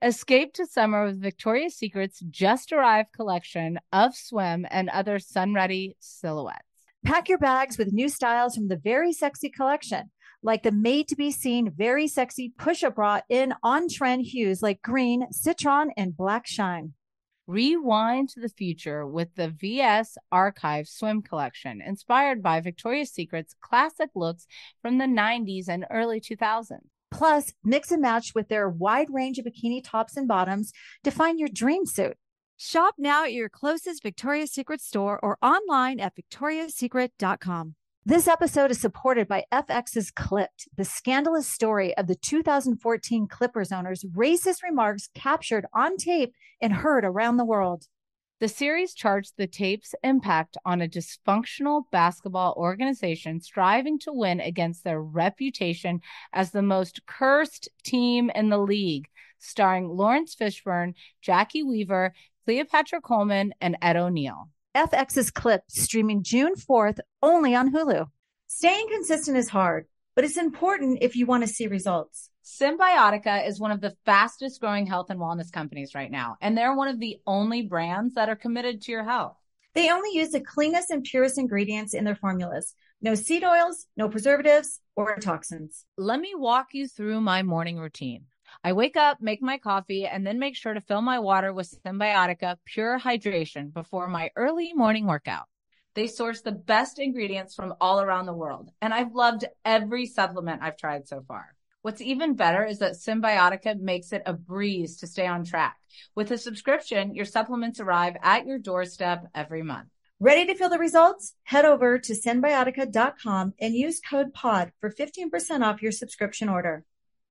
Escape to summer with Victoria's Secret's just arrived collection of swim and other sun-ready silhouettes. Pack your bags with new styles from the Very Sexy collection, like the made-to-be-seen Very Sexy push-up bra in on-trend hues like green, citron, and black shine. Rewind to the future with the VS Archive swim collection, inspired by Victoria's Secret's classic looks from the 90s and early 2000s. Plus, mix and match with their wide range of bikini tops and bottoms to find your dream suit. Shop now at your closest Victoria's Secret store or online at victoriassecret.com. This episode is supported by FX's Clipped, the scandalous story of the 2014 Clippers owner's racist remarks captured on tape and heard around the world. The series charts the tape's impact on a dysfunctional basketball organization striving to win against their reputation as the most cursed team in the league, starring Lawrence Fishburne, Jackie Weaver, Cleopatra Coleman, and Ed O'Neill. FX's Clipped, streaming June 4th, only on Hulu. Staying consistent is hard, but it's important if you want to see results. Symbiotica is one of the fastest growing health and wellness companies right now, and they're one of the only brands that are committed to your health. They only use the cleanest and purest ingredients in their formulas. No seed oils, no preservatives, or toxins. Let me walk you through my morning routine. I wake up, make my coffee, and then make sure to fill my water with Symbiotica Pure Hydration before my early morning workout. They source the best ingredients from all around the world, and I've loved every supplement I've tried so far. What's even better is that Symbiotica makes it a breeze to stay on track. With a subscription, your supplements arrive at your doorstep every month. Ready to feel the results? Head over to Symbiotica.com and use code POD for 15% off your subscription order.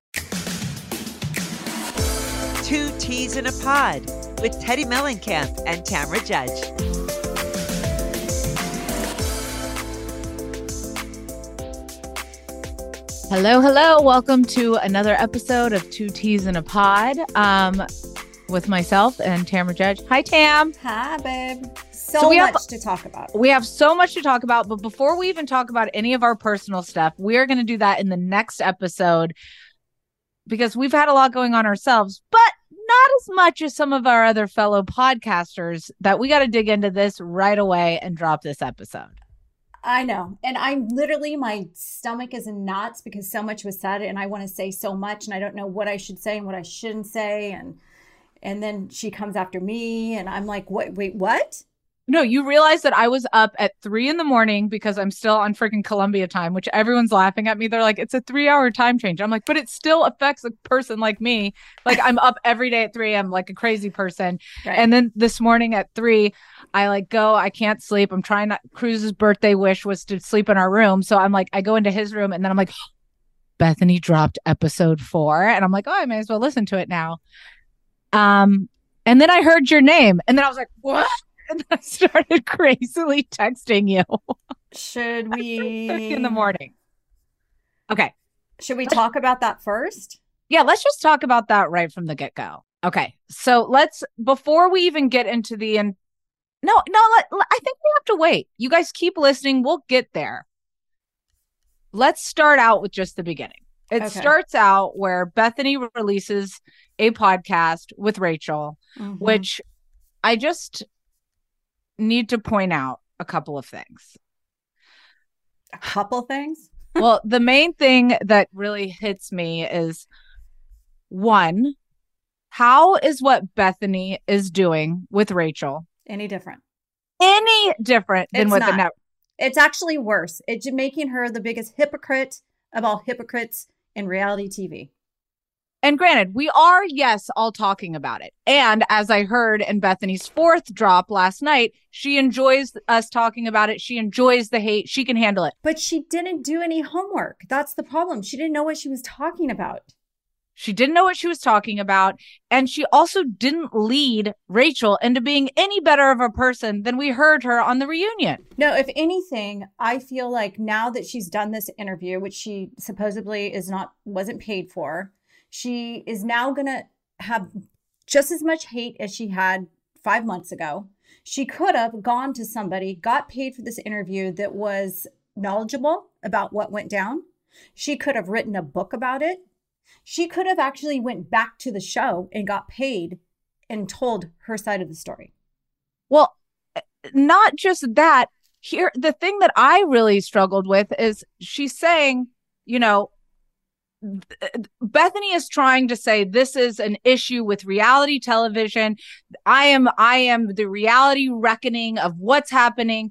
Two Teas in a Pod with Teddy Mellencamp and Tamara Judge. Hello, hello. Welcome to another episode of Two Teas in a Pod with myself and Tamara Judge. Hi, Tam. Hi, babe. So much to talk about. We have so much to talk about, but before we even talk about any of our personal stuff, we are going to do that in the next episode because we've had a lot going on ourselves, but not as much as some of our other fellow podcasters that we got to dig into this right away and drop this episode. I know. And I'm literally, my stomach is in knots because so much was said and I want to say so much and I don't know what I should say and what I shouldn't say. And then she comes after me and I'm like, what? Wait, what? No, you realize that I was up at 3 a.m. because I'm still on freaking Columbia time, which everyone's laughing at me. They're like, it's a 3-hour time change. I'm like, but it still affects a person like me. Like I'm up every day at 3 a.m. like a crazy person. Right. And then this morning at 3, I can't sleep. I'm trying not, Cruz's birthday wish was to sleep in our room. So I'm like, I go into his room and then I'm like, Bethany dropped episode 4. And I'm like, oh, I may as well listen to it now. And then I heard your name and then I was like, what? And I started crazily texting you. Should we? In the morning. Okay. Should we talk about that first? Yeah, let's just talk about that right from the get-go. Okay. So before we even get into I think we have to wait. You guys keep listening. We'll get there. Let's start out with just the beginning. It starts out where Bethany releases a podcast with Rachel, which I just need to point out a couple of things. A couple things? Well, the main thing that really hits me is, one, how is what Bethany is doing with Rachel any different than what the network? It's actually worse. It's making her the biggest hypocrite of all hypocrites in reality TV. And granted, we are, yes, all talking about it. And as I heard in Bethany's 4th drop last night, she enjoys us talking about it. She enjoys the hate. She can handle it. But she didn't do any homework. That's the problem. She didn't know what she was talking about. She didn't know what she was talking about. And she also didn't lead Rachel into being any better of a person than we heard her on the reunion. No, if anything, I feel like now that she's done this interview, which she supposedly wasn't paid for, she is now going to have just as much hate as she had 5 months ago. She could have gone to somebody, got paid for this interview that was knowledgeable about what went down. She could have written a book about it. She could have actually went back to the show and got paid and told her side of the story. Well, not just that. Here, the thing that I really struggled with is she's saying, you know, Bethany is trying to say this is an issue with reality television. I am the reality reckoning of what's happening.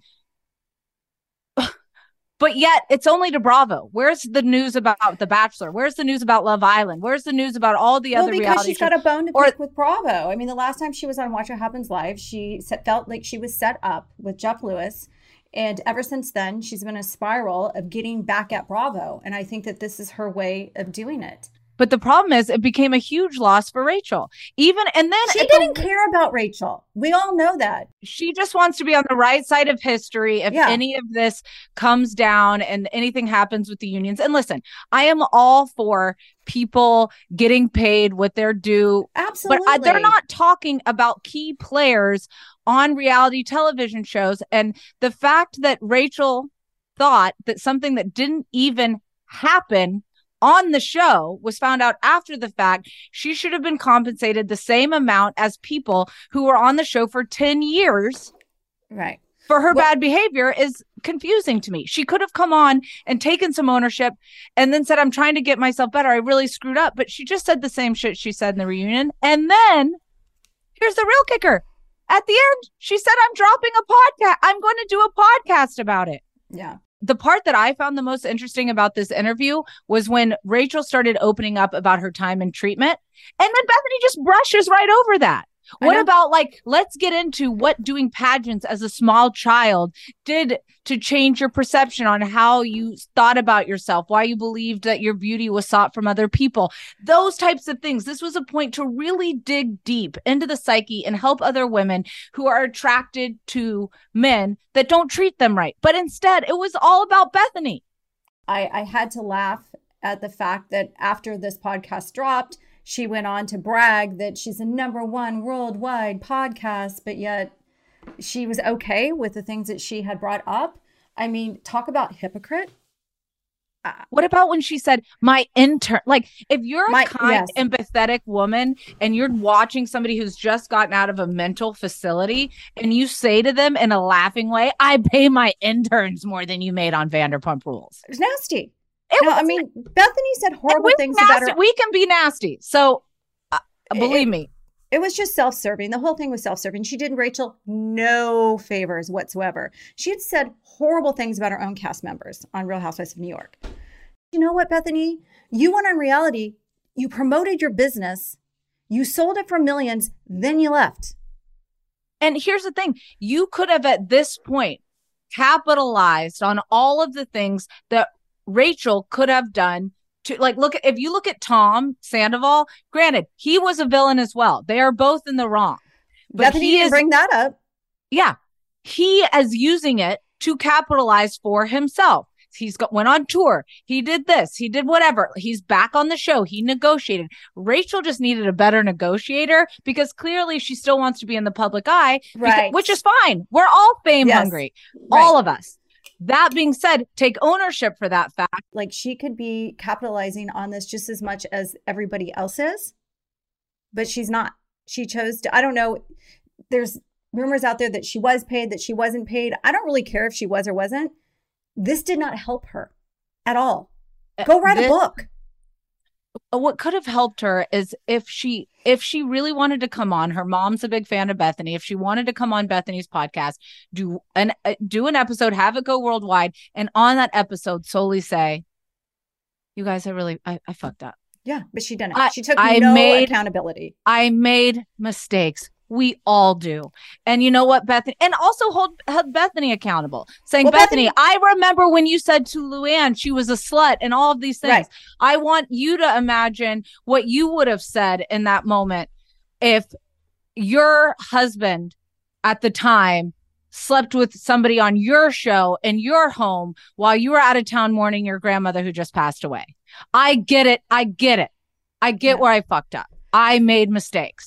But yet it's only to Bravo. Where's the news about The Bachelor? Where's the news about Love Island? Where's the news about all the other reality shows? Because she's got a bone to pick with Bravo. I mean, the last time she was on Watch What Happens Live, she felt like she was set up with Jeff Lewis. And ever since then, she's been in a spiral of getting back at Bravo. And I think that this is her way of doing it. But the problem is it became a huge loss for Rachel. She didn't care about Rachel. We all know that. She just wants to be on the right side of history if any of this comes down and anything happens with the unions. And listen, I am all for people getting paid what they're due. Absolutely. But they're not talking about key players on reality television shows. And the fact that Rachel thought that something that didn't even happen on the show was found out after the fact, she should have been compensated the same amount as people who were on the show for 10 years. Right. For her bad behavior is confusing to me. She could have come on and taken some ownership and then said, I'm trying to get myself better. I really screwed up. But she just said the same shit she said in the reunion. And then here's the real kicker. At the end, she said, I'm dropping a podcast. I'm going to do a podcast about it. Yeah. The part that I found the most interesting about this interview was when Rachel started opening up about her time in treatment. And then Bethany just brushes right over that. What about, like, let's get into what doing pageants as a small child did to change your perception on how you thought about yourself, why you believed that your beauty was sought from other people, those types of things. This was a point to really dig deep into the psyche and help other women who are attracted to men that don't treat them right. But instead, it was all about Bethany. I had to laugh at the fact that after this podcast dropped, she went on to brag that she's the #1 worldwide podcast, but yet she was okay with the things that she had brought up. I mean, talk about hypocrite. What about when she said, my intern, like if you're a kind, empathetic woman and you're watching somebody who's just gotten out of a mental facility and you say to them in a laughing way, I pay my interns more than you made on Vanderpump Rules. It was nasty. Bethany said horrible things about her. We can be nasty. So believe me. It was just self-serving. The whole thing was self-serving. She did Rachel no favors whatsoever. She had said horrible things about her own cast members on Real Housewives of New York. You know what, Bethany? You went on reality. You promoted your business. You sold it for millions. Then you left. And here's the thing. You could have at this point capitalized on all of the things that Rachel could have done to, like, if you look at Tom Sandoval, granted, he was a villain as well. They are both in the wrong. But Bethany didn't bring that up. Yeah. He is using it to capitalize for himself. Went on tour. He did this. He did whatever. He's back on the show. He negotiated. Rachel just needed a better negotiator because clearly she still wants to be in the public eye, right? Which is fine. We're all fame hungry. Right. All of us. That being said, take ownership for that fact. Like, she could be capitalizing on this just as much as everybody else is, but she's not. She chose to, I don't know. There's rumors out there that she was paid, that she wasn't paid. I don't really care if she was or wasn't. This did not help her at all. Go write a book. What could have helped her is if she really wanted to come on, her mom's a big fan of Bethany. If she wanted to come on Bethany's podcast, do an episode, have it go worldwide. And on that episode, solely say, you guys, I fucked up. Yeah, but she didn't. She took no accountability. I made mistakes. We all do. And you know what, Bethany? And also hold Bethany accountable. Saying, Bethany, I remember when you said to Luann she was a slut and all of these things. Right. I want you to imagine what you would have said in that moment if your husband at the time slept with somebody on your show in your home while you were out of town mourning your grandmother who just passed away. I get it. I get where I fucked up. I made mistakes.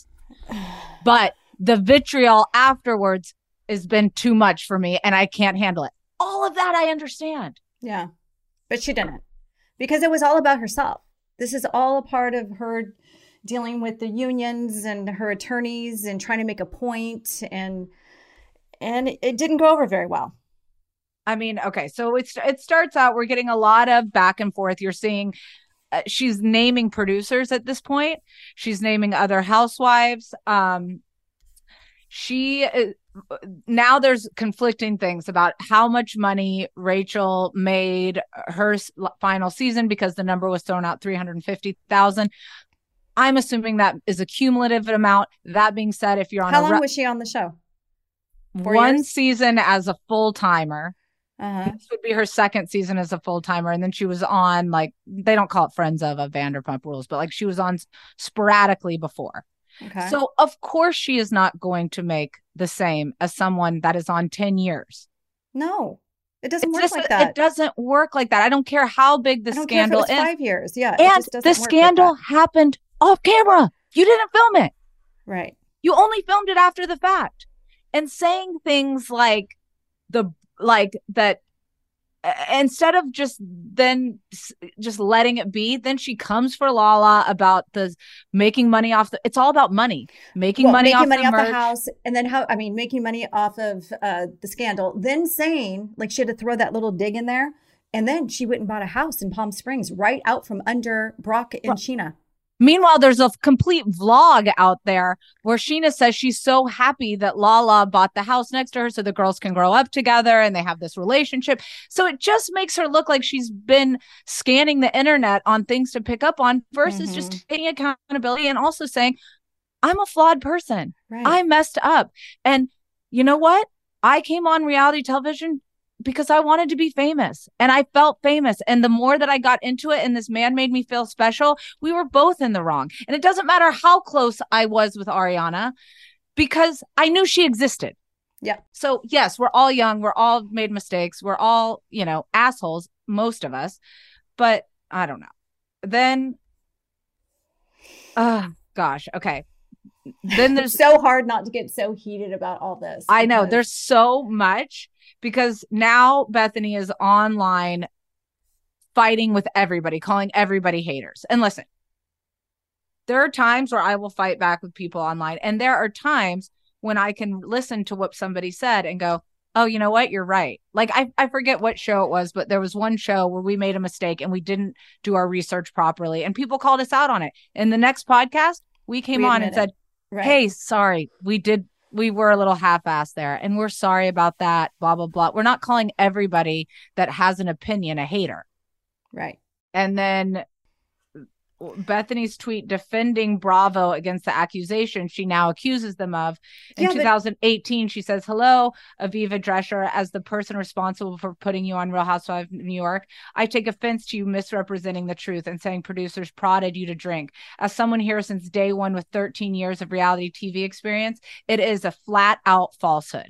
But the vitriol afterwards has been too much for me and I can't handle it. All of that I understand. Yeah. But she didn't. Because it was all about herself. This is all a part of her dealing with the unions and her attorneys and trying to make a point, and it didn't go over very well. I mean, okay, so it starts out, we're getting a lot of back and forth. You're seeing she's naming producers at this point. She's naming other housewives. Now there's conflicting things about how much money Rachel made her final season, because the number was thrown out, 350,000. I'm assuming that is a cumulative amount. That being said, if you're on how long was she on the show? 1 season as a full-timer. This would be her second season as a full-timer. And then she was on, like, they don't call it Friends of Vanderpump Rules, but like she was on sporadically before. Okay. So of course she is not going to make the same as someone that is on 10 years. No, it doesn't work like that. It doesn't work like that. I don't care how big the scandal is. 5 years. Yeah. And the scandal happened off camera. You didn't film it. Right. You only filmed it after the fact. And saying things like that, instead of just letting it be, then she comes for Lala about the making money off it's all about money, making money off the house, and then making money off of the scandal, then saying like she had to throw that little dig in there, and then she went and bought a house in Palm Springs right out from under Brock and Sheena. Meanwhile, there's a complete vlog out there where Sheena says she's so happy that Lala bought the house next to her so the girls can grow up together and they have this relationship. So it just makes her look like she's been scanning the internet on things to pick up on versus just taking accountability and also saying, I'm a flawed person. Right. I messed up. And you know what? I came on reality television because I wanted to be famous and I felt famous. And the more that I got into it and this man made me feel special, we were both in the wrong. And it doesn't matter how close I was with Ariana because I knew she existed. Yeah. So yes, we're all young. We're all made mistakes. We're all, assholes, most of us, but I don't know. Then, gosh. Okay. Then there's so hard not to get so heated about all this. I know there's so much. Because now Bethany is online fighting with everybody, calling everybody haters. And listen, there are times where I will fight back with people online. And there are times when I can listen to what somebody said and go, oh, you know what? You're right. Like, I forget what show it was, but there was one show where we made a mistake and we didn't do our research properly. And people called us out on it. In the next podcast, we came on and said, hey, sorry, we were a little half-assed there and we're sorry about that, blah, blah, blah. We're not calling everybody that has an opinion a hater. Right. And then Bethany's tweet defending Bravo against the accusation she now accuses them of. In 2018, she says, hello, Aviva Drescher, as the person responsible for putting you on Real Housewives of New York, I take offense to you misrepresenting the truth and saying producers prodded you to drink. As someone here since day one with 13 years of reality TV experience, it is a flat out falsehood.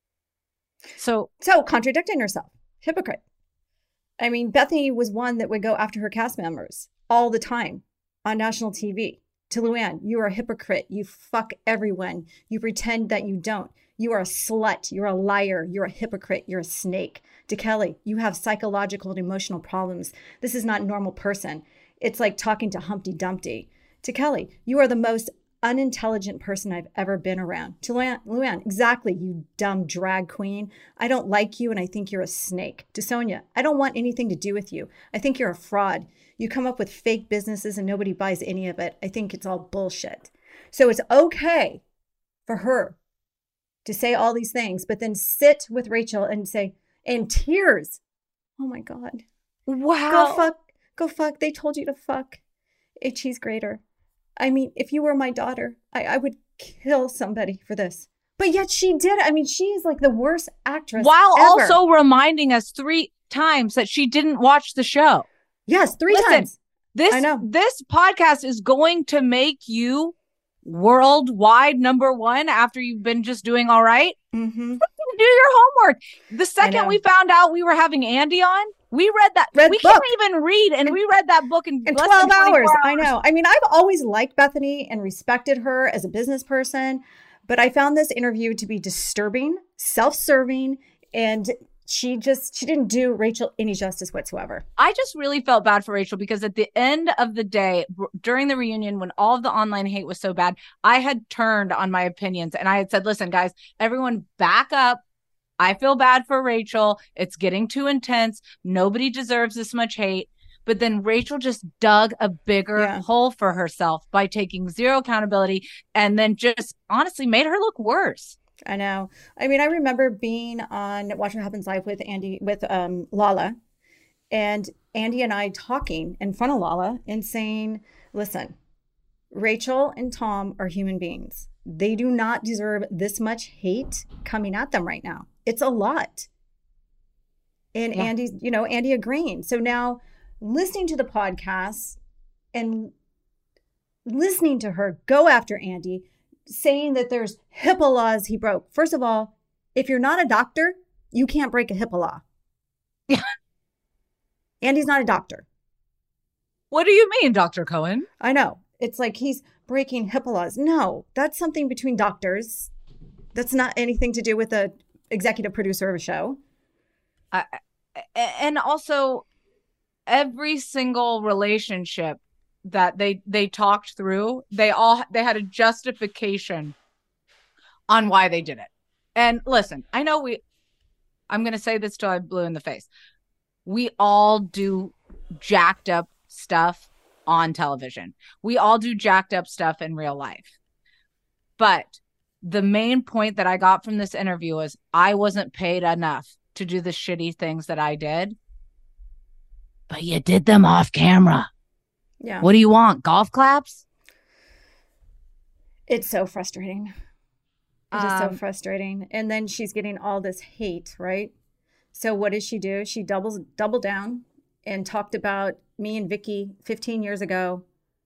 So contradicting herself, hypocrite. I mean, Bethany was one that would go after her cast members all the time on national TV. To Luann, you are a hypocrite. You fuck everyone. You pretend that you don't. You are a slut. You're a liar. You're a hypocrite. You're a snake. To Kelly, you have psychological and emotional problems. This is not a normal person. It's like talking to Humpty Dumpty. To Kelly, you are the most unintelligent person I've ever been around. To Luann, exactly, you dumb drag queen. I don't like you and I think you're a snake. To Sonia, I don't want anything to do with you. I think you're a fraud. You come up with fake businesses and nobody buys any of it. I think it's all bullshit. So it's okay for her to say all these things, but then sit with Rachel and say, in tears, oh my God. Wow. Go fuck. They told you to fuck a cheese grater. I mean, if you were my daughter, I would kill somebody for this. But yet she did. I mean, she is like the worst actress while ever. Also reminding us 3 times that she didn't watch the show. Yes, 3 times. This podcast is going to make you worldwide #1 after you've been just doing all right. Mm-hmm. Do your homework. The second we found out we were having Andy on, we read that. We can't even read, and we read that book in 12 hours. I know. I mean, I've always liked Bethany and respected her as a business person, but I found this interview to be disturbing, self-serving, and she didn't do Rachel any justice whatsoever. I just really felt bad for Rachel because at the end of the day, during the reunion, when all of the online hate was so bad, I had turned on my opinions and I had said, listen, guys, everyone back up. I feel bad for Rachel. It's getting too intense. Nobody deserves this much hate. But then Rachel just dug a bigger hole for herself by taking zero accountability and then just honestly made her look worse. I know. I mean, I remember being on Watch What Happens Live with Lala, and Andy and I talking in front of Lala and saying, listen, Rachel and Tom are human beings. They do not deserve this much hate coming at them right now. It's a lot. And Andy agreeing. So now listening to the podcast and listening to her go after Andy, saying that there's HIPAA laws he broke. First of all, if you're not a doctor, you can't break a HIPAA law. Yeah. Andy's not a doctor. What do you mean, Dr. Cohen? I know. It's like he's breaking HIPAA laws. No, that's something between doctors. That's not anything to do with the executive producer of a show. And also, every single relationship that they talked through, they had a justification on why they did it. And listen, I know I'm going to say this till I'm blue in the face. We all do jacked up stuff on television. We all do jacked up stuff in real life. But the main point that I got from this interview was I wasn't paid enough to do the shitty things that I did. But you did them off camera. Yeah. What do you want? Golf claps? It's so frustrating. It is so frustrating. And then she's getting all this hate, right? So what does she do? She doubled down and talked about me and Vicky 15 years ago,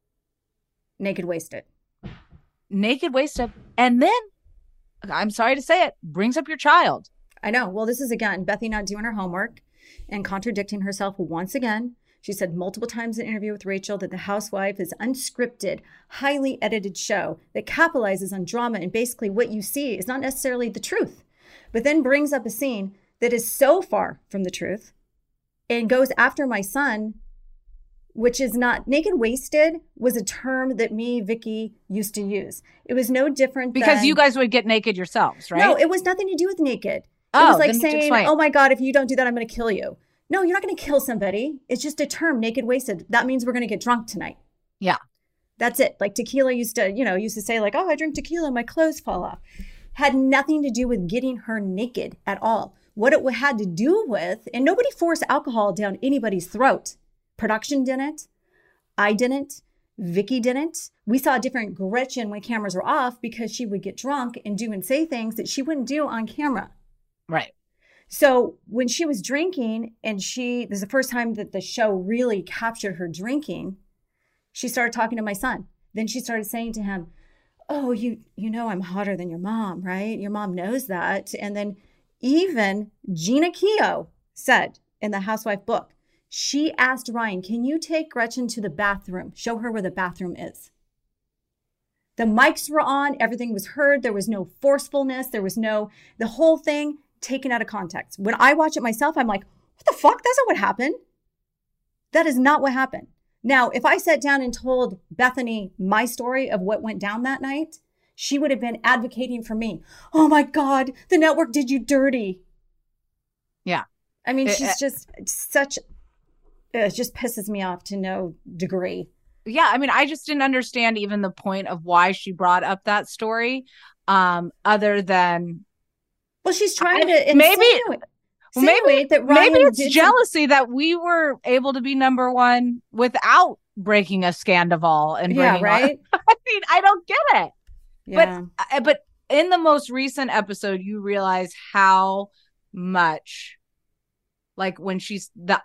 naked wasted. Naked wasted. And then, I'm sorry to say it, brings up your child. I know. Well, this is, again, Bethy not doing her homework and contradicting herself once again. She said multiple times in an interview with Rachel that The Housewife is unscripted, highly edited show that capitalizes on drama, and basically what you see is not necessarily the truth, but then brings up a scene that is so far from the truth and goes after my son, which is not. Naked wasted was a term that me, Vicky, used to use. It was no different because you guys would get naked yourselves, right? No, it was nothing to do with naked. It was like saying, oh my God, if you don't do that, I'm going to kill you. No, you're not going to kill somebody. It's just a term, naked wasted. That means we're going to get drunk tonight. Yeah. That's it. Like tequila used to say like, oh, I drink tequila, my clothes fall off. Had nothing to do with getting her naked at all. What it had to do with, and nobody forced alcohol down anybody's throat. Production didn't. I didn't. Vicky didn't. We saw a different Gretchen when cameras were off because she would get drunk and do and say things that she wouldn't do on camera. Right. So when she was drinking, and this is the first time that the show really captured her drinking, she started talking to my son. Then she started saying to him, oh, you know I'm hotter than your mom, right? Your mom knows that. And then even Gina Keogh said in the Housewife book, she asked Ryan, can you take Gretchen to the bathroom? Show her where the bathroom is. The mics were on. Everything was heard. There was no forcefulness. The whole thing taken out of context. When I watch it myself, I'm like, what the fuck? That's not what happened. That is not what happened. Now, if I sat down and told Bethany my story of what went down that night, she would have been advocating for me. Oh my God, the network did you dirty. Yeah. I mean, she's just such, it just pisses me off to no degree. Yeah. I mean, I just didn't understand even the point of why she brought up that story, other than. Well, she's trying to insinuate that Ryan maybe it's jealousy that we were able to be number one without breaking a Scandival and bringing right. I mean, I don't get it. Yeah. But in the most recent episode, you realize how much, like when she's the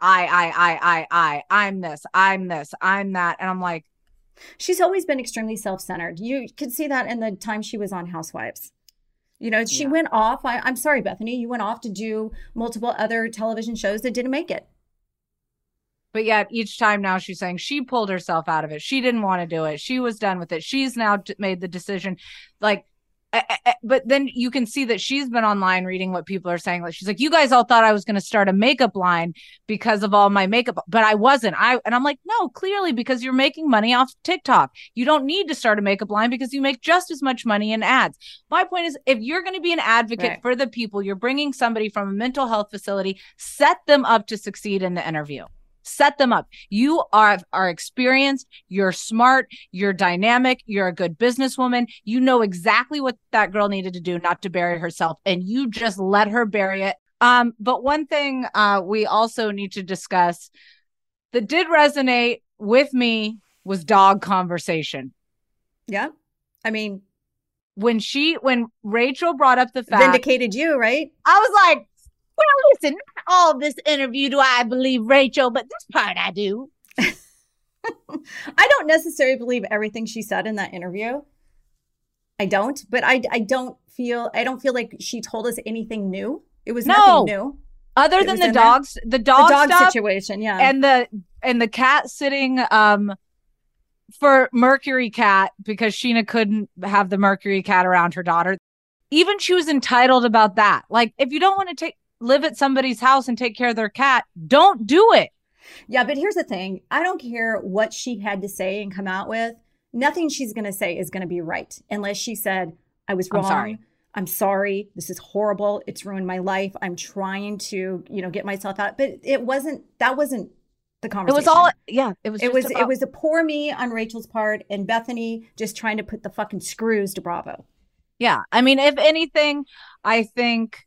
I'm this, I'm that, and I'm like, she's always been extremely self-centered. You could see that in the time she was on Housewives. She went off. I'm sorry, Bethany, you went off to do multiple other television shows that didn't make it. But yet each time now she's saying she pulled herself out of it. She didn't want to do it. She was done with it. She's now made the decision. Like, But then you can see that she's been online reading what people are saying. Like, she's like, you guys all thought I was going to start a makeup line because of all my makeup, but I wasn't. And I'm like, no, clearly, because you're making money off TikTok. You don't need to start a makeup line because you make just as much money in ads. My point is, if you're going to be an advocate for the people, you're bringing somebody from a mental health facility, set them up to succeed in the interview. Set them up. You are experienced, you're smart, you're dynamic, you're a good businesswoman. You know exactly what that girl needed to do not to bury herself, and you just let her bury it. But one thing we also need to discuss that did resonate with me was dog conversation. Yeah. I mean, when Rachel brought up the fact, vindicated you, right? I was like, well, listen, not all this interview do I believe Rachel, but this part I do. I don't necessarily believe everything she said in that interview. I don't, but I don't feel like she told us anything new. It was nothing new. Other than the dog stuff, situation, yeah. And the cat sitting for Mercury Cat, because Sheena couldn't have the Mercury Cat around her daughter. Even she was entitled about that. Like, if you don't want to live at somebody's house and take care of their cat, don't do it. Yeah, but here's the thing. I don't care what she had to say and come out with. Nothing she's going to say is going to be right unless she said, I was wrong. I'm sorry. This is horrible. It's ruined my life. I'm trying to, get myself out. But that wasn't the conversation. It was all, yeah. It was a poor me on Rachel's part, and Bethany just trying to put the fucking screws to Bravo. Yeah. I mean, if anything, I think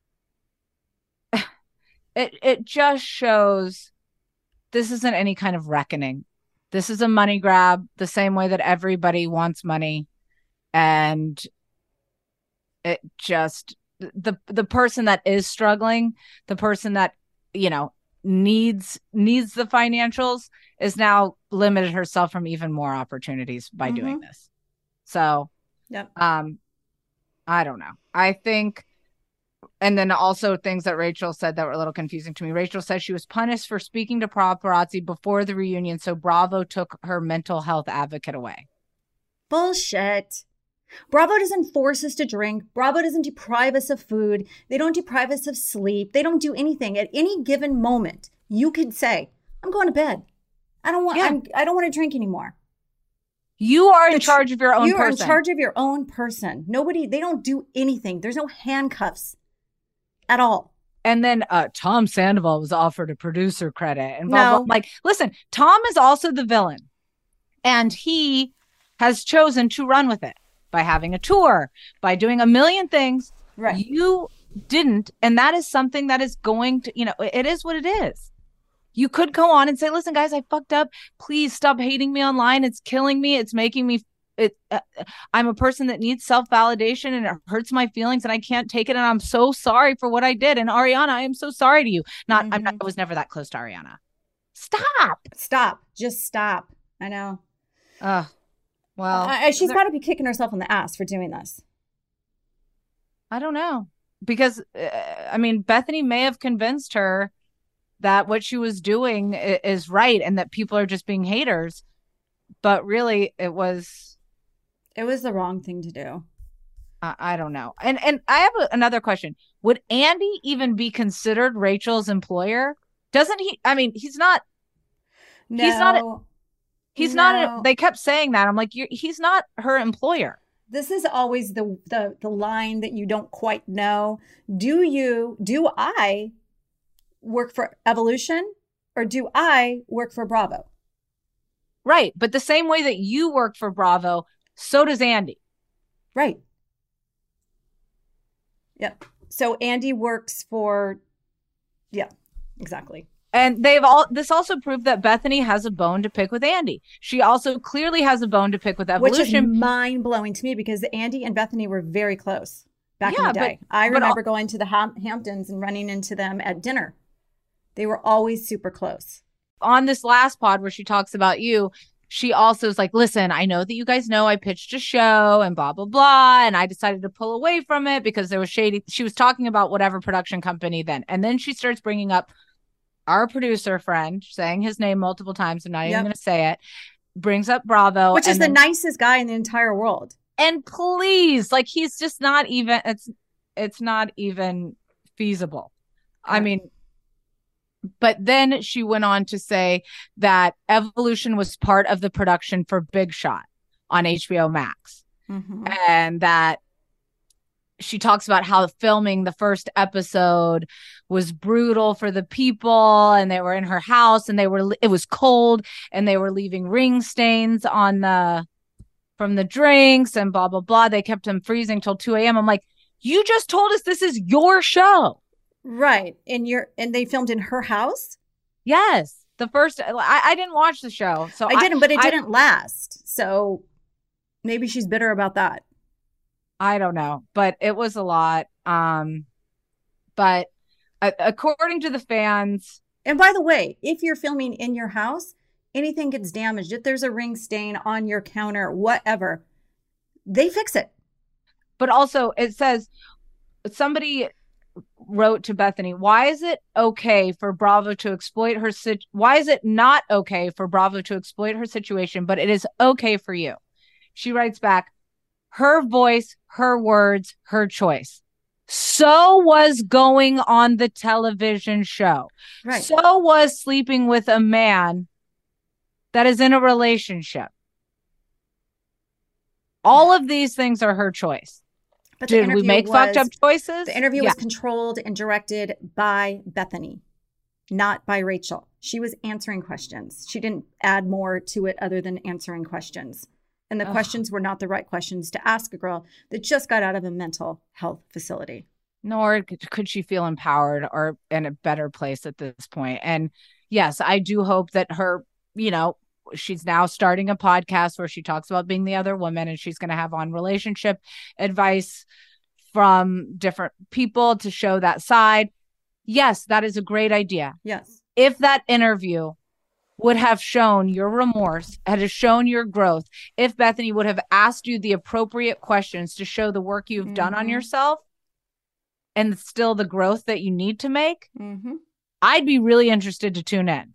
it just shows this isn't any kind of reckoning. This is a money grab the same way that everybody wants money. And it just, the person that is struggling, the person that, needs the financials is now limited herself from even more opportunities by doing this. So, yep. I don't know. I think, and then also things that Rachel said that were a little confusing to me. Rachel said she was punished for speaking to paparazzi before the reunion, so Bravo took her mental health advocate away. Bullshit. Bravo doesn't force us to drink. Bravo doesn't deprive us of food. They don't deprive us of sleep. They don't do anything. At any given moment, you could say, I'm going to bed. I don't want to drink anymore. You are in charge of your own person. You are in charge of your own person. They don't do anything. There's no handcuffs at all. And then Tom Sandoval was offered a producer credit. And blah, blah. Like, listen, Tom is also the villain. And he has chosen to run with it by having a tour, by doing a million things. Right. You didn't. And that is something that is going to, it is what it is. You could go on and say, listen, guys, I fucked up. Please stop hating me online. It's killing me. It's making me, I'm a person that needs self-validation and it hurts my feelings and I can't take it. And I'm so sorry for what I did. And Ariana, I am so sorry to you. I was never that close to Ariana. Stop. Just stop. I know. Well, she's got to be kicking herself in the ass for doing this. I don't know. Because, Bethany may have convinced her that what she was doing is right and that people are just being haters. But really, it was the wrong thing to do. I don't know. And I have another question. Would Andy even be considered Rachel's employer? Doesn't he? I mean, he's not. No. He's not. They kept saying that. I'm like, he's not her employer. This is always the line that you don't quite know. Do I work for Evolution or do I work for Bravo? Right. But the same way that you work for Bravo, so does Andy. Right. Yep. So Andy works for, yeah, exactly. And this also proved that Bethany has a bone to pick with Andy. She also clearly has a bone to pick with Evolution. Which is mind-blowing to me because Andy and Bethany were very close back in the day. I remember going to the Hamptons and running into them at dinner. They were always super close. On this last pod where she talks about you, she also is like, listen, I know that you guys know I pitched a show and blah, blah, blah. And I decided to pull away from it because there was shady. She was talking about whatever production company then. And then she starts bringing up our producer friend, saying his name multiple times. I'm not even going to say it. Brings up Bravo. Which is the nicest guy in the entire world. And please, like, he's just not even, it's not even feasible. I mean, but then she went on to say that Evolution was part of the production for Big Shot on HBO Max. And that she talks about how filming the first episode was brutal for the people, and they were in her house and it was cold and they were leaving ring stains from the drinks and blah, blah, blah. They kept him freezing till 2 a.m. I'm like, you just told us this is your show. Right. And they filmed in her house? Yes. The first, I didn't watch the show. So I didn't, but it didn't last. So maybe she's bitter about that. I don't know, but it was a lot. But according to the fans. And by the way, if you're filming in your house, anything gets damaged. If there's a ring stain on your counter, whatever, they fix it. But also it says, somebody wrote to Bethany, why is it okay for Bravo to exploit her? Why is it not okay for Bravo to exploit her situation, but it is okay for you? She writes back, her voice, her words, her choice. So was going on the television show. Right. So was sleeping with a man that is in a relationship. All of these things are her choice. But did we make fucked up choices? The interview was controlled and directed by Bethany, not by Rachel. She was answering questions. She didn't add more to it other than answering questions. And the questions were not the right questions to ask a girl that just got out of a mental health facility. Nor could she feel empowered or in a better place at this point. And yes, I do hope that her, she's now starting a podcast where she talks about being the other woman, and she's going to have on relationship advice from different people to show that side. Yes, that is a great idea. Yes. If that interview would have shown your remorse, had shown your growth, if Bethany would have asked you the appropriate questions to show the work you've done on yourself and still the growth that you need to make, I'd be really interested to tune in.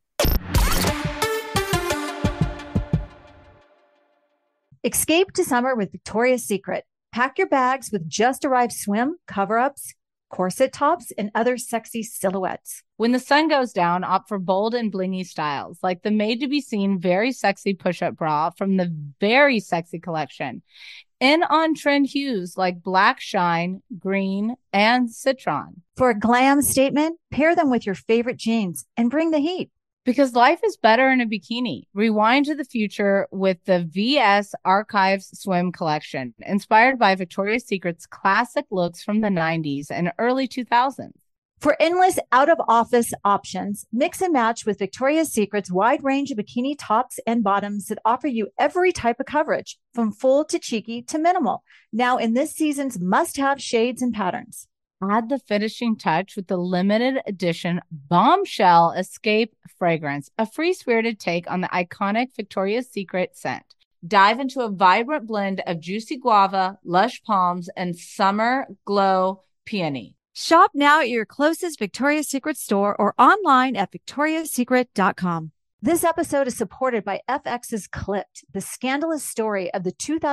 Escape to summer with Victoria's Secret. Pack your bags with just arrived swim, cover-ups, corset tops, and other sexy silhouettes. When the sun goes down, opt for bold and blingy styles, like the made-to-be-seen very sexy push-up bra from the Very Sexy collection. In on-trend hues like black shine, green, and citron. For a glam statement, pair them with your favorite jeans and bring the heat. Because life is better in a bikini. Rewind to the future with the VS Archives Swim Collection, inspired by Victoria's Secret's classic looks from the 90s and early 2000s. For endless out-of-office options, mix and match with Victoria's Secret's wide range of bikini tops and bottoms that offer you every type of coverage, from full to cheeky to minimal. Now in this season's must-have shades and patterns. Add the finishing touch with the limited edition Bombshell Escape fragrance, a free-spirited take on the iconic Victoria's Secret scent. Dive into a vibrant blend of juicy guava, lush palms, and summer glow peony. Shop now at your closest Victoria's Secret store or online at victoriassecret.com. This episode is supported by FX's Clipped, the scandalous story of the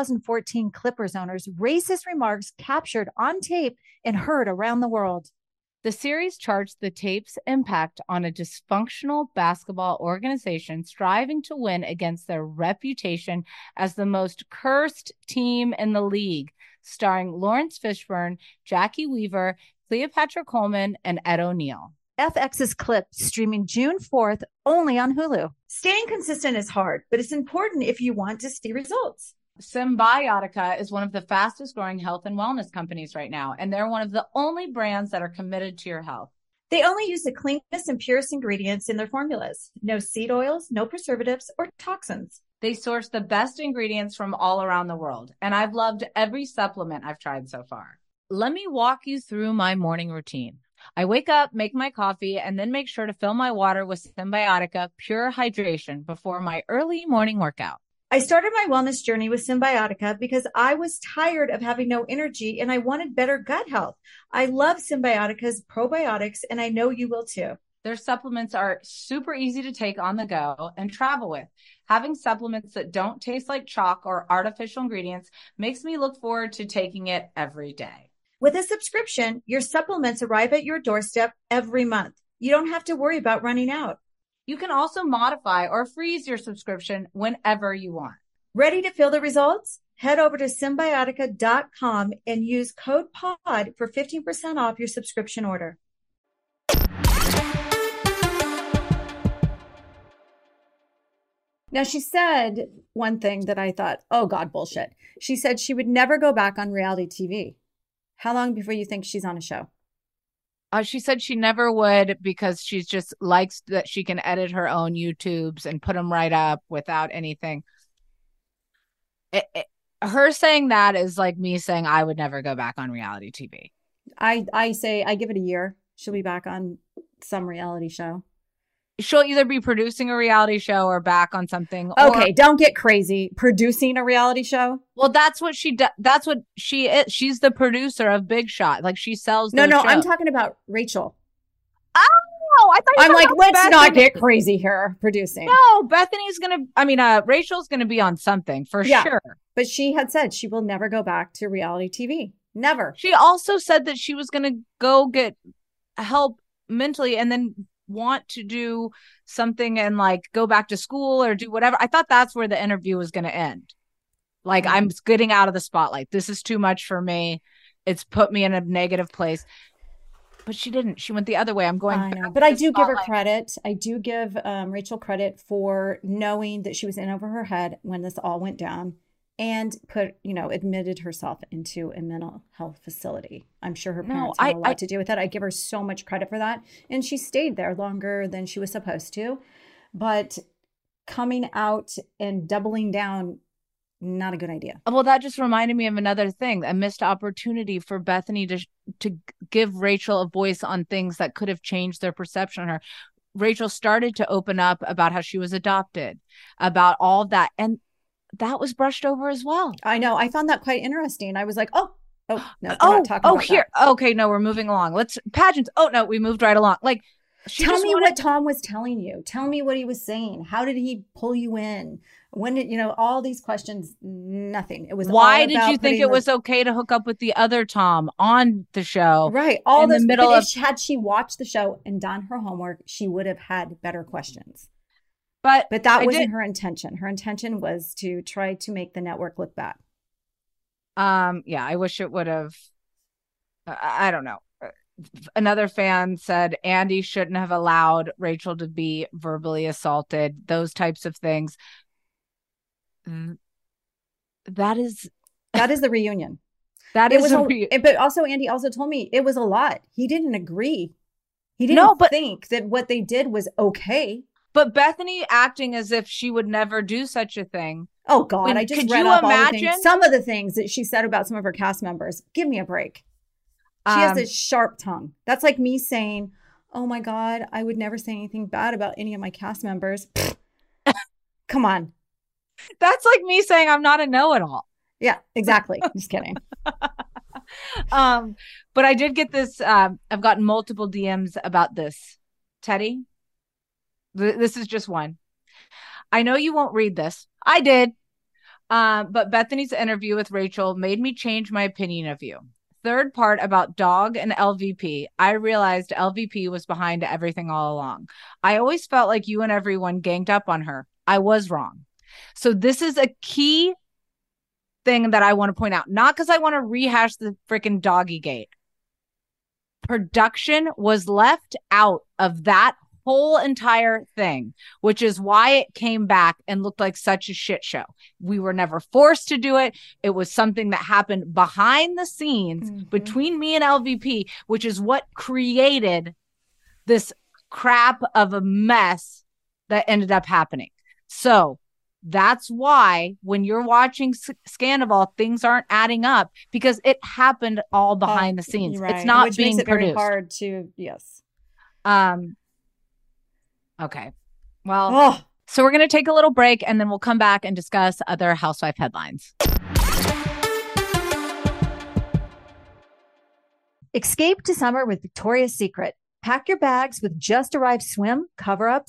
2014 Clippers owner's racist remarks captured on tape and heard around the world. The series charts the tape's impact on a dysfunctional basketball organization striving to win against their reputation as the most cursed team in the league, starring Lawrence Fishburne, Jackie Weaver, Cleopatra Coleman, and Ed O'Neill. FX's Clipped, streaming June 4th, only on Hulu. Staying consistent is hard, but it's important if you want to see results. Symbiotica is one of the fastest growing health and wellness companies right now, and they're one of the only brands that are committed to your health. They only use the cleanest and purest ingredients in their formulas. No seed oils, no preservatives or toxins. They source the best ingredients from all around the world, and I've loved every supplement I've tried so far. Let me walk you through my morning routine. I wake up, make my coffee, and then make sure to fill my water with Symbiotica Pure Hydration before my early morning workout. I started my wellness journey with Symbiotica because I was tired of having no energy and I wanted better gut health. I love Symbiotica's probiotics, and I know you will too. Their supplements are super easy to take on the go and travel with. Having supplements that don't taste like chalk or artificial ingredients makes me look forward to taking it every day. With a subscription, your supplements arrive at your doorstep every month. You don't have to worry about running out. You can also modify or freeze your subscription whenever you want. Ready to feel the results? Head over to Symbiotica.com and use code POD for 15% off your subscription order. Now, she said one thing that I thought, oh God, bullshit. She said she would never go back on reality TV. How long before you think she's on a show? She said she never would because she's just likes that she can edit her own YouTubes and put them right up without anything. Her saying that is like me saying I would never go back on reality TV. I say I give it a year. She'll be back on some reality show. She'll either be producing a reality show or back on something. Okay, don't get crazy. Producing a reality show? Well, that's what she does. That's what she is. She's the producer of Big Shot. Like she sells. No, shows. I'm talking about Rachel. Oh, I thought I'm like, let's Bethany. not get crazy here. Producing. No, Bethany's Rachel's gonna be on something for sure. But she had said she will never go back to reality TV. Never. She also said that she was gonna go get help mentally and then want to do something and like go back to school or do whatever. I thought that's where the interview was going to end. Like, I'm getting out of the spotlight. This is too much for me. It's put me in a negative place. But she didn't. She went the other way. I'm going. I know. But I do give her credit. I do give Rachel credit for knowing that she was in over her head when this all went down and admitted herself into a mental health facility. I'm sure her parents had a lot to do with it. I give her so much credit for that. And she stayed there longer than she was supposed to. But coming out and doubling down, not a good idea. Well, that just reminded me of another thing, a missed opportunity for Bethany to give Rachel a voice on things that could have changed their perception on her. Rachel started to open up about how she was adopted, about all of that. And that was brushed over as well. I know. I found that quite interesting. I was like, no, we're not talking about here. That. Okay, no, we're moving along. Let's pageants. Oh no, we moved right along. Like, tell me what Tom was telling you. Tell me what he was saying. How did he pull you in? When did all these questions? Nothing. It was. Why did you think it was okay to hook up with the other Tom on the show? Right. All in the middle of. Had she watched the show and done her homework, she would have had better questions. But that wasn't her intention. Her intention was to try to make the network look bad. Yeah, I wish it would have. I don't know. Another fan said Andy shouldn't have allowed Rachel to be verbally assaulted. Those types of things. That is the reunion. But also Andy also told me it was a lot. He didn't agree. He didn't think that what they did was okay. But Bethany acting as if she would never do such a thing. Oh God, I just read up some of the things that she said about some of her cast members. Give me a break. She has a sharp tongue. That's like me saying, oh my God, I would never say anything bad about any of my cast members. Come on. That's like me saying I'm not a know-it-all. Yeah, exactly. Just kidding. But I did get this. I've gotten multiple DMs about this. Teddy, this is just one. I know you won't read this. I did. But Bethany's interview with Rachel made me change my opinion of you. Third part about Dog and LVP. I realized LVP was behind everything all along. I always felt like you and everyone ganged up on her. I was wrong. So this is a key thing that I want to point out. Not because I want to rehash the freaking Doggy Gate. Production was left out of that whole entire thing, which is why it came back and looked like such a shit show. We were never forced to do it. It was something that happened behind the scenes between me and LVP, which is what created this crap of a mess that ended up happening. So that's why when you're watching Scandival, things aren't adding up because it happened all behind the scenes. Right. It's not being produced. Very hard to, yes. Okay. Well, so we're going to take a little break and then we'll come back and discuss other housewife headlines. Escape to summer with Victoria's Secret. Pack your bags with just arrived swim, cover-ups,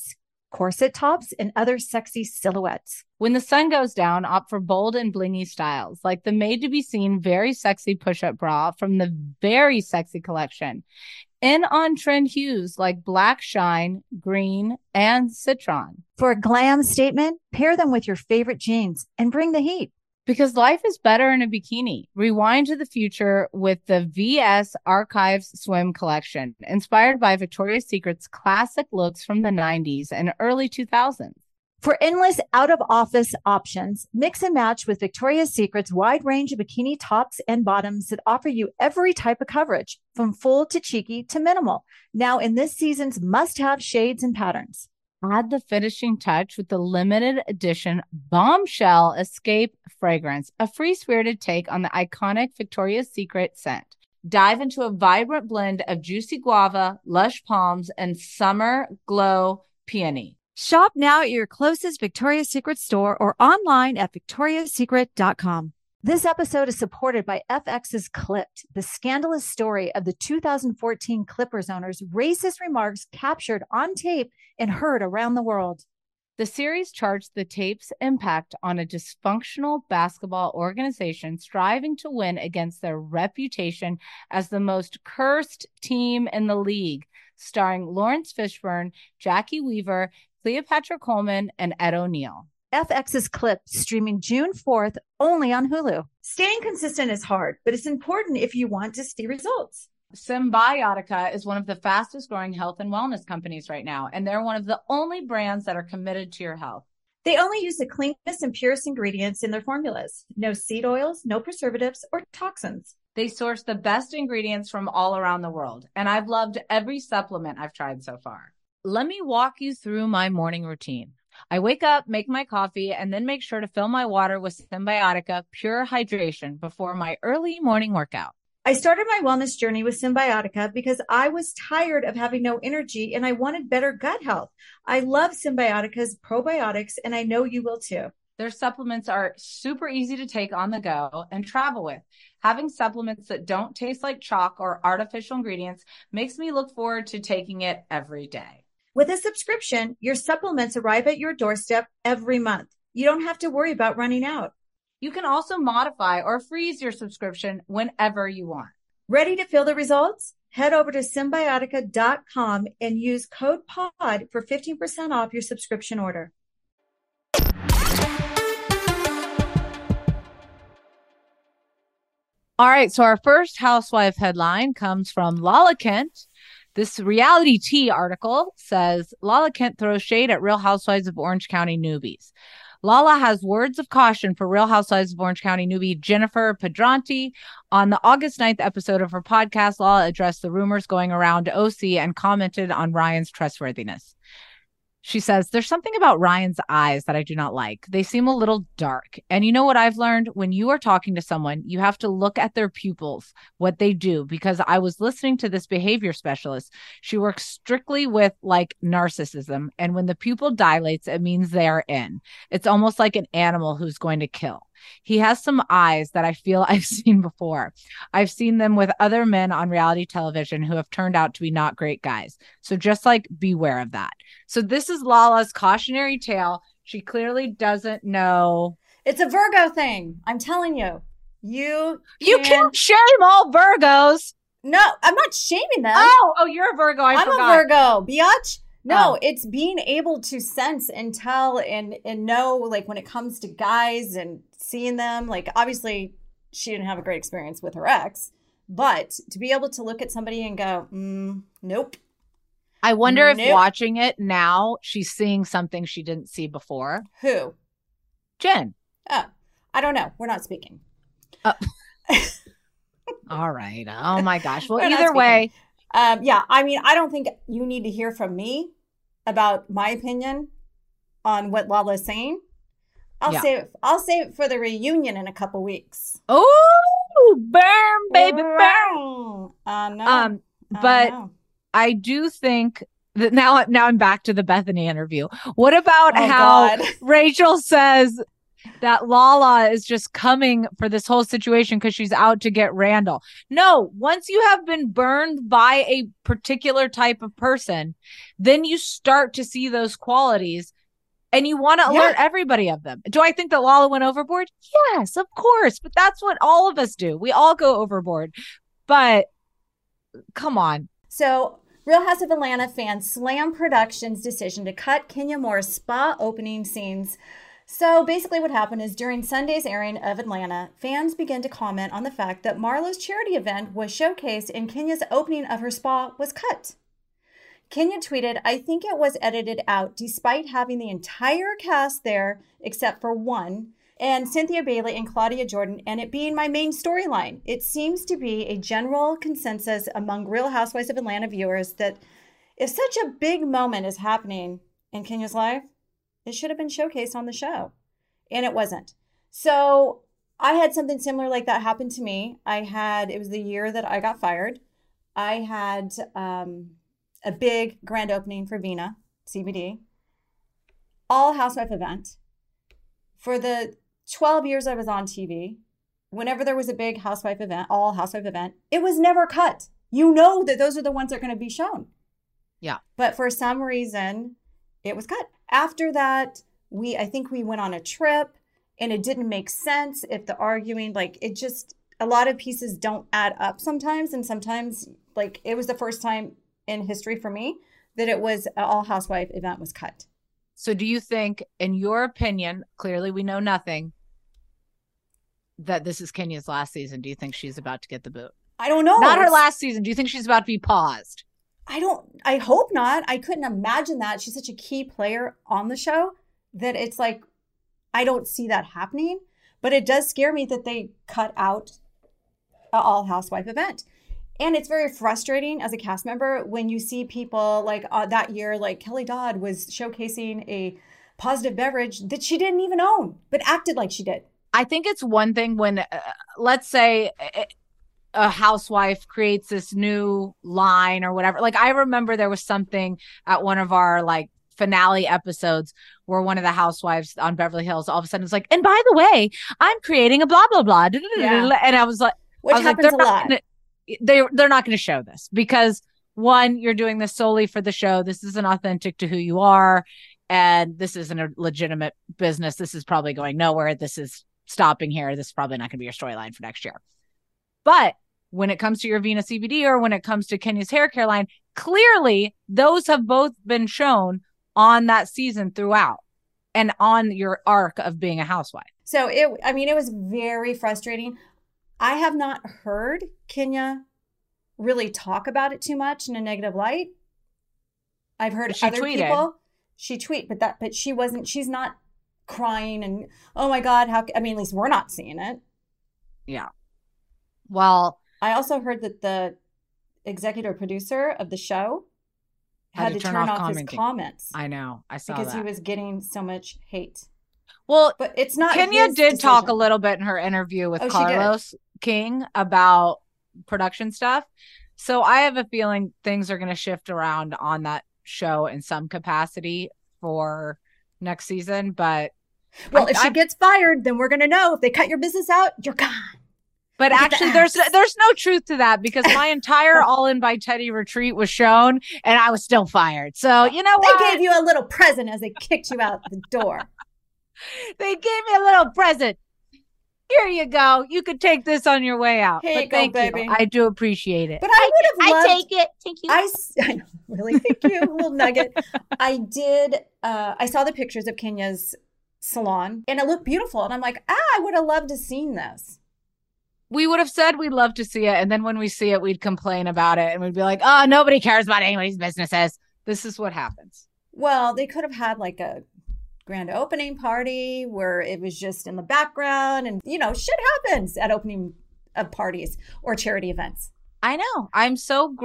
corset tops, and other sexy silhouettes. When the sun goes down, opt for bold and blingy styles, like the made-to-be-seen very sexy push-up bra from the Very Sexy collection. In on-trend hues like black shine, green, and citron. For a glam statement, pair them with your favorite jeans and bring the heat. Because life is better in a bikini. Rewind to the future with the VS Archives Swim collection, inspired by Victoria's Secret's classic looks from the 90s and early 2000s. For endless out-of-office options, mix and match with Victoria's Secret's wide range of bikini tops and bottoms that offer you every type of coverage, from full to cheeky to minimal. Now in this season's must-have shades and patterns. Add the finishing touch with the limited edition Bombshell Escape fragrance, a free-spirited take on the iconic Victoria's Secret scent. Dive into a vibrant blend of juicy guava, lush palms, and summer glow peony. Shop now at your closest Victoria's Secret store or online at victoriassecret.com. This episode is supported by FX's Clipped, the scandalous story of the 2014 Clippers owner's racist remarks captured on tape and heard around the world. The series charts the tape's impact on a dysfunctional basketball organization striving to win against their reputation as the most cursed team in the league, starring Lawrence Fishburne, Jackie Weaver, Cleopatra Coleman, and Ed O'Neill. FX's Clipped, streaming June 4th, only on Hulu. Staying consistent is hard, but it's important if you want to see results. Symbiotica is one of the fastest growing health and wellness companies right now, and they're one of the only brands that are committed to your health. They only use the cleanest and purest ingredients in their formulas. No seed oils, no preservatives, or toxins. They source the best ingredients from all around the world, and I've loved every supplement I've tried so far. Let me walk you through my morning routine. I wake up, make my coffee, and then make sure to fill my water with Symbiotica Pure Hydration before my early morning workout. I started my wellness journey with Symbiotica because I was tired of having no energy and I wanted better gut health. I love Symbiotica's probiotics, and I know you will too. Their supplements are super easy to take on the go and travel with. Having supplements that don't taste like chalk or artificial ingredients makes me look forward to taking it every day. With a subscription, your supplements arrive at your doorstep every month. You don't have to worry about running out. You can also modify or freeze your subscription whenever you want. Ready to feel the results? Head over to Symbiotica.com and use code POD for 15% off your subscription order. All right, so our first housewife headline comes from Lala Kent. This Reality Tea article says Lala Kent throws shade at Real Housewives of Orange County newbies. Lala has words of caution for Real Housewives of Orange County newbie Jennifer Pedranti. On the August 9th episode of her podcast, Lala addressed the rumors going around OC and commented on Ryan's trustworthiness. She says, there's something about Ryan's eyes that I do not like. They seem a little dark. And you know what I've learned? When you are talking to someone, you have to look at their pupils, what they do, because I was listening to this behavior specialist. She works strictly with like narcissism. And when the pupil dilates, it means they are in. It's almost like an animal who's going to kill. He has some eyes that I feel I've seen before. I've seen them with other men on reality television who have turned out to be not great guys. So just like beware of that. So this is Lala's cautionary tale. She clearly doesn't know. It's a Virgo thing. I'm telling you. You can shame all Virgos. No, I'm not shaming them. Oh, you're a Virgo. I'm a Virgo, biatch. No, It's being able to sense and tell and know, like, when it comes to guys and seeing them. Like, obviously, she didn't have a great experience with her ex, but to be able to look at somebody and go, nope. I wonder if watching it now, she's seeing something she didn't see before. Who? Jen. Oh, I don't know. We're not speaking. All right. Oh, my gosh. Well, either way. Yeah, I mean, I don't think you need to hear from me about my opinion on what Lala's saying. I'll save it for the reunion in a couple weeks. Oh, burn, baby, burn. No. But I do think that now I'm back to the Bethany interview. What about how God. Rachel says that Lala is just coming for this whole situation because she's out to get Randall. No, once you have been burned by a particular type of person, then you start to see those qualities and you want to alert everybody of them. Do I think that Lala went overboard? Yes, of course. But that's what all of us do. We all go overboard. But come on. So Real House of Atlanta fans slam production's decision to cut Kenya Moore's spa opening scenes. So basically what happened is during Sunday's airing of Atlanta, fans began to comment on the fact that Marlo's charity event was showcased and Kenya's opening of her spa was cut. Kenya tweeted, "I think it was edited out despite having the entire cast there except for one, and Cynthia Bailey and Claudia Jordan, and it being my main storyline. It seems to be a general consensus among Real Housewives of Atlanta viewers that if such a big moment is happening in Kenya's life, it should have been showcased on the show." And it wasn't. So I had something similar like that happen to me. It was the year that I got fired. I had a big grand opening for Vina CBD, all housewife event. For the 12 years I was on TV, whenever there was a big housewife event, all housewife event, it was never cut. You know that those are the ones that are going to be shown. Yeah. But for some reason, it was cut. After that, I think we went on a trip and it didn't make sense if the arguing, a lot of pieces don't add up sometimes. And sometimes, it was the first time in history for me that it was an all housewife event was cut. So do you think, in your opinion, clearly we know nothing, that this is Kenya's last season? Do you think she's about to get the boot? I don't know. Not her last season. Do you think she's about to be paused? I hope not. I couldn't imagine that. She's such a key player on the show that it's I don't see that happening. But it does scare me that they cut out an all housewife event. And it's very frustrating as a cast member when you see people that year, Kelly Dodd was showcasing a positive beverage that she didn't even own, but acted like she did. I think it's one thing when, let's say, a housewife creates this new line or whatever. I remember there was something at one of our finale episodes where one of the housewives on Beverly Hills all of a sudden was and by the way, I'm creating a blah, blah, blah. Yeah. And I was like, which happens a lot. They're not going to show this because, one, you're doing this solely for the show. This isn't authentic to who you are. And this isn't a legitimate business. This is probably going nowhere. This is stopping here. This is probably not going to be your storyline for next year. But when it comes to your Vina CBD or when it comes to Kenya's hair care line, clearly those have both been shown on that season throughout and on your arc of being a housewife. So it was very frustrating. I have not heard Kenya really talk about it too much in a negative light. I've heard other people. She tweeted, but she's not crying and, oh my God, at least we're not seeing it. Yeah. Well, I also heard that the executive producer of the show had to turn off his comments. I know. I saw because he was getting so much hate. Well, but it's not. Kenya did talk a little bit in her interview with Carlos King about production stuff. So I have a feeling things are going to shift around on that show in some capacity for next season. But if she gets fired, then we're going to know. If they cut your business out, you're gone. But actually, there's no truth to that because my entire All In by Teddi retreat was shown and I was still fired. So you know what? They gave you a little present as they kicked you out the door. They gave me a little present. Here you go. You could take this on your way out. Here you go, baby. I do appreciate it. But I would have loved... I take it. Thank you. I know, really. Thank you. A little nugget. I did. I saw the pictures of Kenya's salon and it looked beautiful. And I'm like, I would have loved to seen this. We would have said we'd love to see it. And then when we see it, we'd complain about it. And we'd be like, oh, nobody cares about anybody's businesses. This is what happens. Well, they could have had a grand opening party where it was just in the background and, shit happens at opening of parties or charity events. I know. I'm so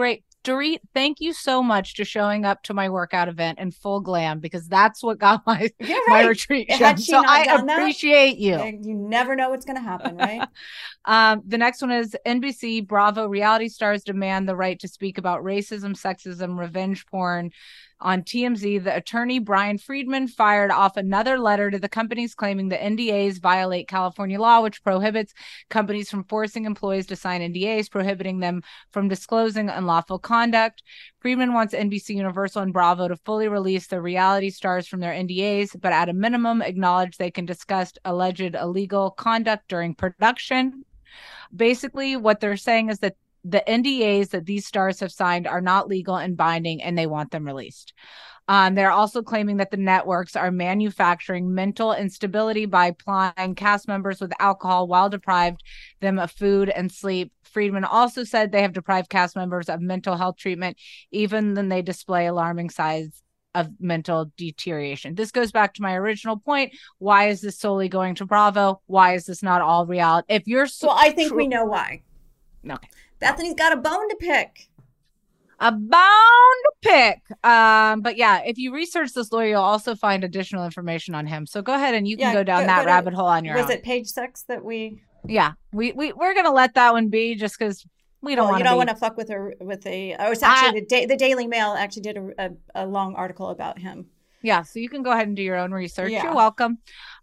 Dorit, thank you so much to showing up to my workout event in full glam, because that's what got my retreat show. So I appreciate you. You never know what's going to happen, right? The next one is NBC Bravo reality stars demand the right to speak about racism, sexism, revenge porn. On TMZ, the attorney Brian Friedman fired off another letter to the companies claiming the NDAs violate California law, which prohibits companies from forcing employees to sign NDAs, prohibiting them from disclosing unlawful conduct. Friedman wants NBC Universal and Bravo to fully release the reality stars from their NDAs, but at a minimum, acknowledge they can discuss alleged illegal conduct during production. Basically, what they're saying is that the NDAs that these stars have signed are not legal and binding, and they want them released. They're also claiming that the networks are manufacturing mental instability by plying cast members with alcohol while deprived them of food and sleep. Friedman also said they have deprived cast members of mental health treatment, even when they display alarming signs of mental deterioration. This goes back to my original point. Why is this solely going to Bravo? Why is this not all reality? If you're well, I think we know why. Okay. Bethany's got a bone to pick. A bone to pick. But yeah, if you research this lawyer, you'll also find additional information on him. So go ahead and you can go down that rabbit hole on your own. Was it page 6 that we? Yeah, we're gonna let that one be just because we don't want to. You don't want to fuck with her with a. Oh, it's actually the Daily Mail actually did a long article about him. Yeah, so you can go ahead and do your own research. Yeah. You're welcome.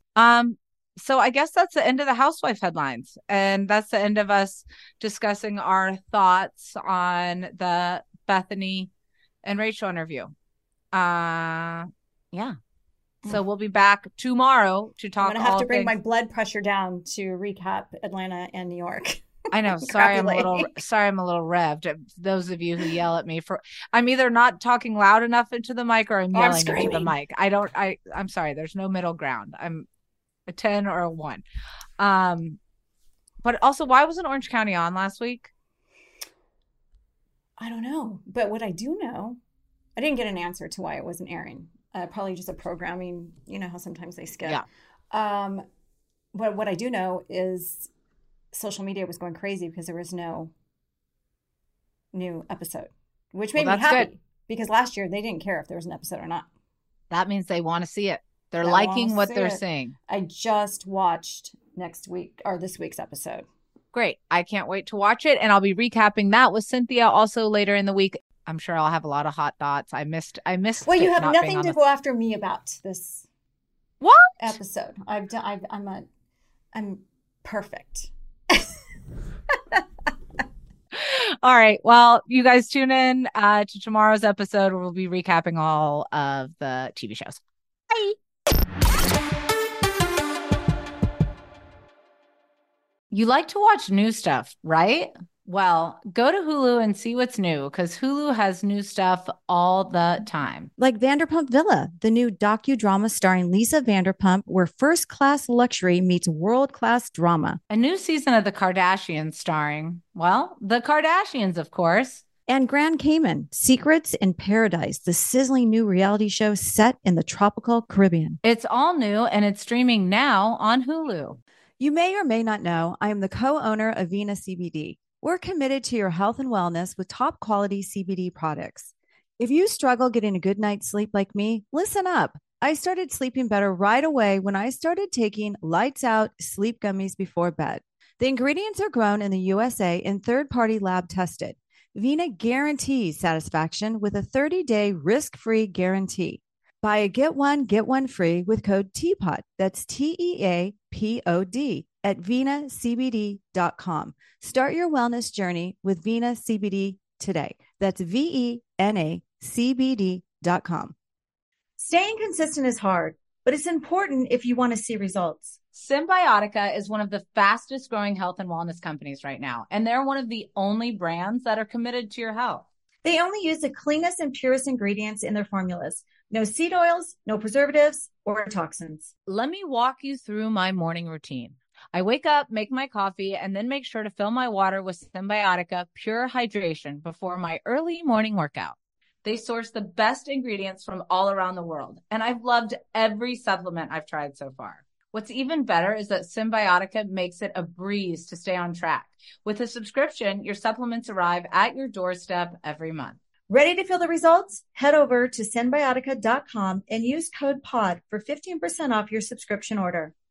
So I guess that's the end of the housewife headlines. And that's the end of us discussing our thoughts on the Bethany and Rachel interview. Yeah. So we'll be back tomorrow to talk. I'm going to have to bring my blood pressure down to recap Atlanta and New York. I know. Sorry, I'm a little revved. Those of you who yell at me I'm either not talking loud enough into the mic or I'm yelling into the mic. I'm sorry. There's no middle ground. I'm a 10 or a 1. But also, why wasn't Orange County on last week? I don't know. But what I do know, I didn't get an answer to why it wasn't airing. Probably just a programming, you know how sometimes they skip. Yeah. But what I do know is social media was going crazy because there was no new episode, which made me happy. Good. Because last year they didn't care if there was an episode or not. That means they want to see it. They're liking what they're seeing. I just watched this week's episode. Great. I can't wait to watch it. And I'll be recapping that with Cynthia also later in the week. I'm sure I'll have a lot of hot thoughts. I missed. Well, you have nothing to go after me about this episode. I'm perfect. All right. Well, you guys tune in to tomorrow's episode where we'll be recapping all of the TV shows. Bye. You like to watch new stuff, right? Well, go to Hulu and see what's new, because Hulu has new stuff all the time. Like Vanderpump Villa, the new docudrama starring Lisa Vanderpump, where first-class luxury meets world-class drama. A new season of The Kardashians starring, well, the Kardashians, of course. And Grand Cayman, Secrets in Paradise, the sizzling new reality show set in the tropical Caribbean. It's all new and it's streaming now on Hulu. You may or may not know, I am the co-owner of Vena CBD. We're committed to your health and wellness with top quality CBD products. If you struggle getting a good night's sleep like me, listen up. I started sleeping better right away when I started taking Lights Out sleep gummies before bed. The ingredients are grown in the USA and third-party lab tested. Vena guarantees satisfaction with a 30-day risk-free guarantee. Buy a get one free with code TEAPOD. That's TEAPOD at venacbd.com. Start your wellness journey with Vena CBD today. That's VENACBD.com. Staying consistent is hard, but it's important if you want to see results. Symbiotica is one of the fastest growing health and wellness companies right now, and they're one of the only brands that are committed to your health. They only use the cleanest and purest ingredients in their formulas. No seed oils, no preservatives, or toxins. Let me walk you through my morning routine. I wake up, make my coffee, and then make sure to fill my water with Symbiotica Pure Hydration before my early morning workout. They source the best ingredients from all around the world, and I've loved every supplement I've tried so far. What's even better is that Symbiotica makes it a breeze to stay on track. With a subscription, your supplements arrive at your doorstep every month. Ready to feel the results? Head over to Symbiotica.com and use code POD for 15% off your subscription order.